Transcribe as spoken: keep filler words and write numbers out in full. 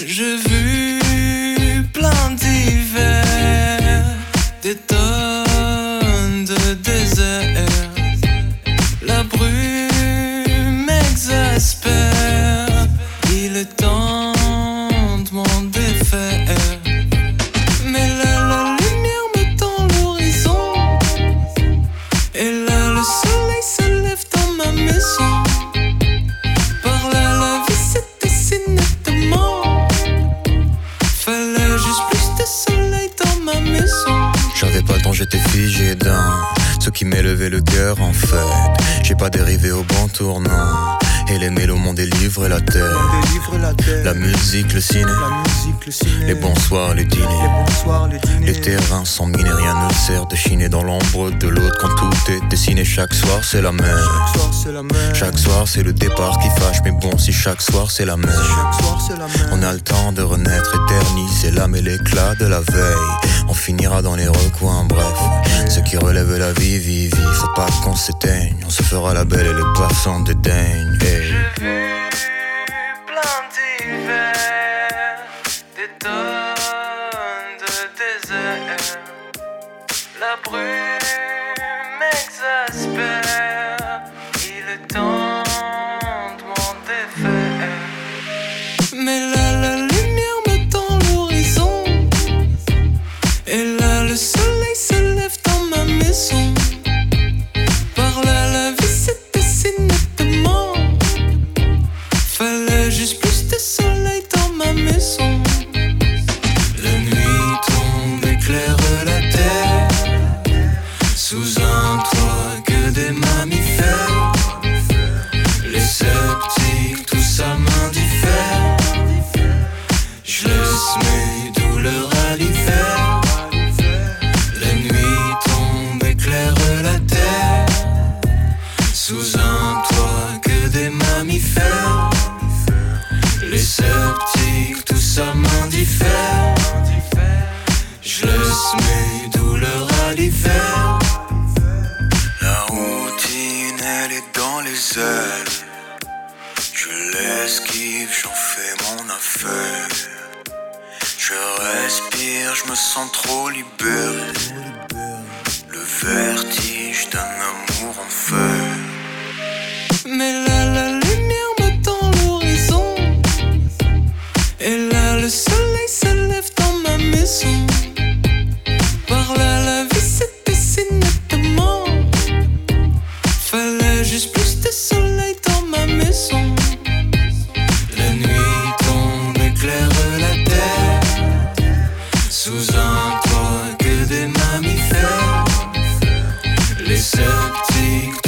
J'ai vu plein d'hivers, des tonnes de désert. La brume m'exaspère, il est temps de m'en défaire. Mais là la lumière me tend l'horizon, et là le soleil se lève dans ma maison. Par là la vie s'est dessinée de mort, fallait juste plus de soleil dans ma maison. J'avais pas le temps, j'étais figé dans ce qui m'élevait le cœur en fait. J'ai pas dérivé au bon tournant, et les mélos m'ont délivré la tête. La musique, le ciné, les bonsoirs, les dîners. Les terrains sont minés, rien ne sert de chiner dans l'ombre de l'autre. Quand tout est dessiné, chaque soir c'est la même. Chaque soir c'est le départ qui fâche, mais bon si chaque soir c'est la même. On a le temps de renaître, éterniser l'âme et l'éclat de la veille. On finira dans les recoins, bref, ce qui relève la vie, vie, vie. Faut pas qu'on s'éteigne, on se fera la belle et le passant dédaigne. Hey. J'ai vu plein d'hivers, des tonnes de désert. La brume m'exaspère, il est temps de m'en défaire. Mais là la lumière me tend l'horizon, et là le soleil se lève dans ma maison. Par là la vie s'est dessinée de mort, fallait juste plus de soleil dans ma maison. La nuit tombe, éclaire la terre, sous un toit que des mammifères. Les sceptiques, tout ça m'indiffère. Je laisse mes douleurs à l'hiver. La nuit tombe, éclaire la terre, sous un toit que des mammifères. Les sceptiques, tout ça m'indiffère. Je laisse mes douleurs à l'hiver. La routine, elle est dans les ailes. Je l'esquive, j'en fais mon affaire. Je respire, je me sens trop libéré. Le vertige d'un amour en feu. Mais là la lumière me tend l'horizon, et là le soleil se lève dans ma maison. Par là la vie s'est dessinée de mort, fallait juste plus de soleil dans ma maison. La nuit tombe, éclaire la terre, sous un toit que des mammifères. Les sceptiques,